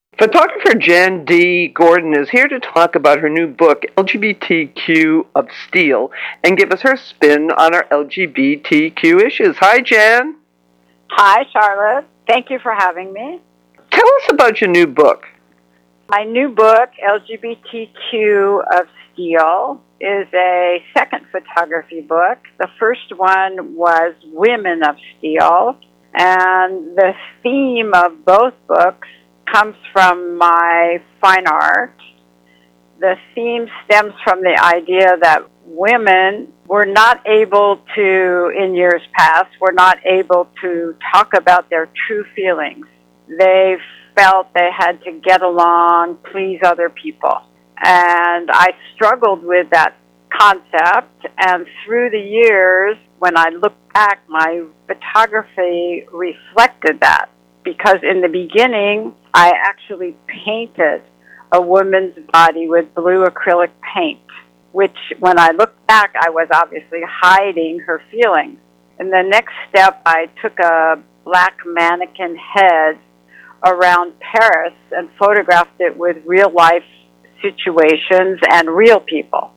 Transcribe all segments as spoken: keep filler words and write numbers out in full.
Photographer Jan D. Gordon is here to talk about her new book, L G B T Q of Steel, and give us her spin on our L G B T Q issues. Hi, Jan. Hi, Charlotte. Thank you for having me. Tell us about your new book. My new book, L G B T Q of Steel, is a second photography book. The first one was Women of Steel, and the theme of both books comes from my fine art. The theme stems from the idea that women were not able to, in years past, were not able to talk about their true feelings. They felt they had to get along, please other people. And I struggled with that concept, and through the years, when I look back, my photography reflected that. Because in the beginning, I actually painted a woman's body with blue acrylic paint, which when I look back, I was obviously hiding her feelings. In the next step, I took a black mannequin head around Paris and photographed it with real-life situations and real people.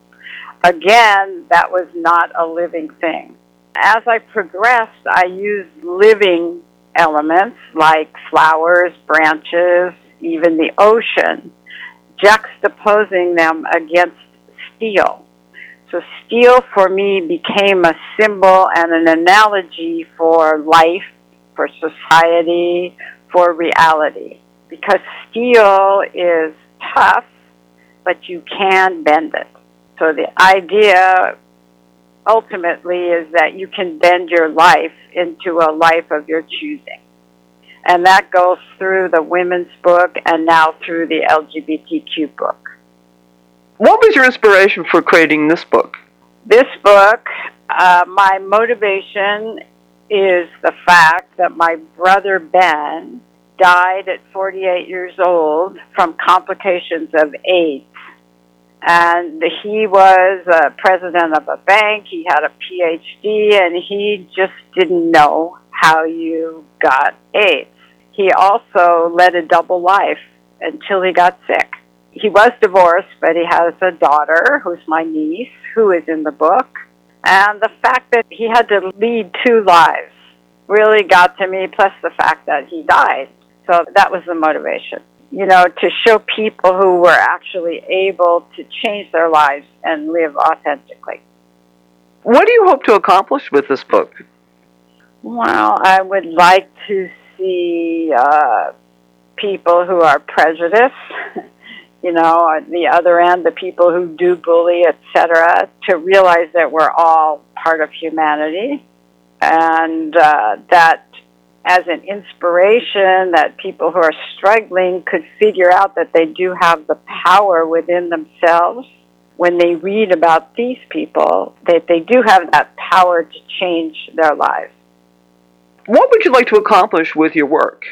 Again, that was not a living thing. As I progressed, I used living elements like flowers, branches, even the ocean, juxtaposing them against steel. So steel for me became a symbol and an analogy for life, for society, for reality. Because steel is tough, but you can bend it. So the idea ultimately is that you can bend your life into a life of your choosing. And that goes through the women's book and now through the L G B T Q book. What was your inspiration for creating this book? This book, uh, my motivation is the fact that my brother Ben died at forty-eight years old from complications of AIDS. And he was a president of a bank, he had a P H D, and he just didn't know how you got AIDS. He also led a double life until he got sick. He was divorced, but he has a daughter, who's my niece, who is in the book. And the fact that he had to lead two lives really got to me, plus the fact that he died. So that was the motivation. You know, to show people who were actually able to change their lives and live authentically. What do you hope to accomplish with this book? Well, I would like to see uh, people who are prejudiced, you know, on the other end, the people who do bully, et cetera, to realize that we're all part of humanity, and uh, that as an inspiration that people who are struggling could figure out that they do have the power within themselves. When they read about these people, that they do have that power to change their lives. What would you like to accomplish with your work?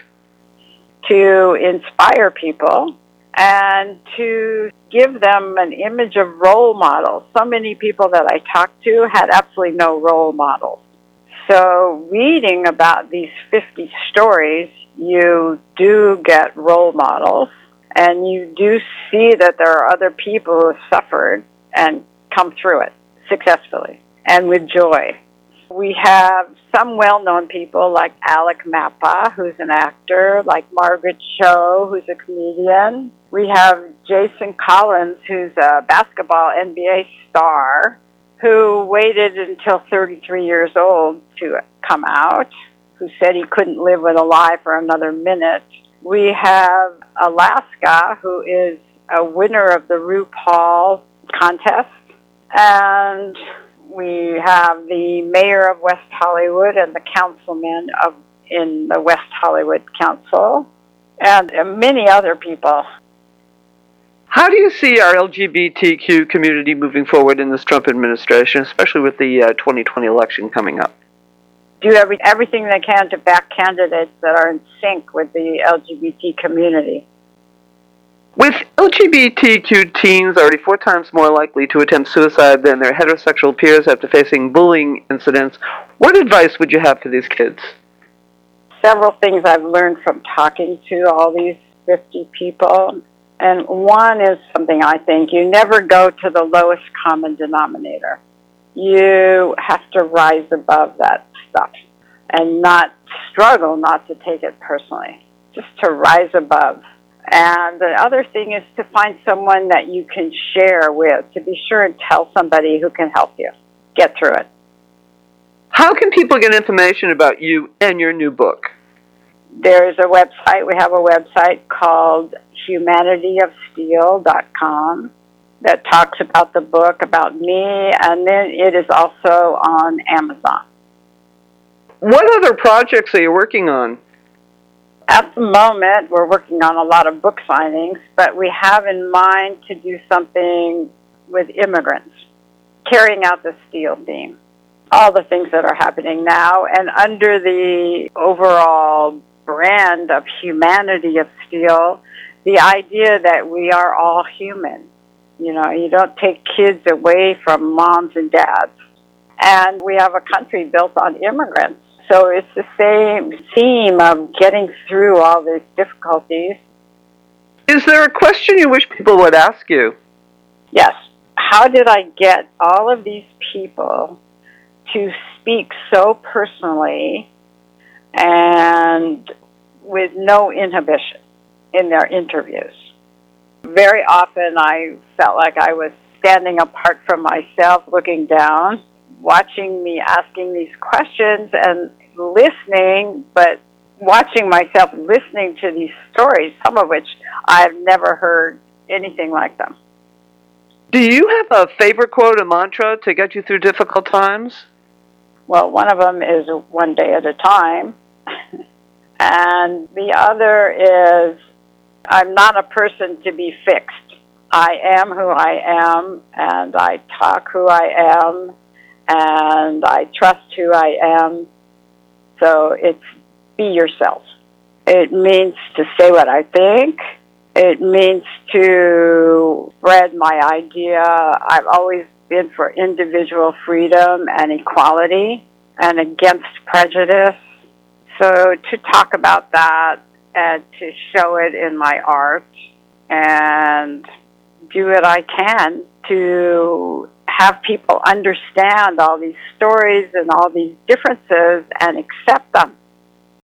To inspire people and to give them an image of role models. So many people that I talked to had absolutely no role models. So reading about these fifty stories, you do get role models, and you do see that there are other people who have suffered and come through it successfully and with joy. We have some well-known people like Alec Mapa, who's an actor, like Margaret Cho, who's a comedian. We have Jason Collins, who's a basketball N B A star, who waited until thirty-three years old to come out, who said he couldn't live with a lie for another minute. We have Alaska, who is a winner of the RuPaul contest. And we have the mayor of West Hollywood and the councilman of in the West Hollywood Council, and many other people. How do you see our L G B T Q community moving forward in this Trump administration, especially with the uh, twenty twenty election coming up? Do every, everything they can to back candidates that are in sync with the L G B T community. With L G B T Q teens already four times more likely to attempt suicide than their heterosexual peers after facing bullying incidents, what advice would you have for these kids? Several things I've learned from talking to all these fifty people. And one is something I think you never go to the lowest common denominator. You have to rise above that stuff and not struggle not to take it personally, just to rise above. And the other thing is to find someone that you can share with, to be sure and tell somebody who can help you get through it. How can people get information about you and your new book? There's a website. We have a website called humanity of steel dot com that talks about the book, about me, and then it is also on Amazon. What other projects are you working on? At the moment, we're working on a lot of book signings, but we have in mind to do something with immigrants, carrying out the steel theme, all the things that are happening now, and under the overall brand of Humanity of Steel, the idea that we are all human. You know, you don't take kids away from moms and dads. And we have a country built on immigrants. So it's the same theme of getting through all these difficulties. Is there a question you wish people would ask you? Yes. How did I get all of these people to speak so personally and with no inhibition in their interviews? Very often I felt like I was standing apart from myself, looking down, watching me asking these questions and listening, but watching myself listening to these stories, some of which I've never heard anything like them. Do you have a favorite quote, a mantra to get you through difficult times? Well, one of them is one day at a time. And the other is, I'm not a person to be fixed. I am who I am, and I talk who I am, and I trust who I am. So it's be yourself. It means to say what I think. It means to spread my idea. I've always been for individual freedom and equality and against prejudice. So to talk about that and to show it in my art and do what I can to have people understand all these stories and all these differences and accept them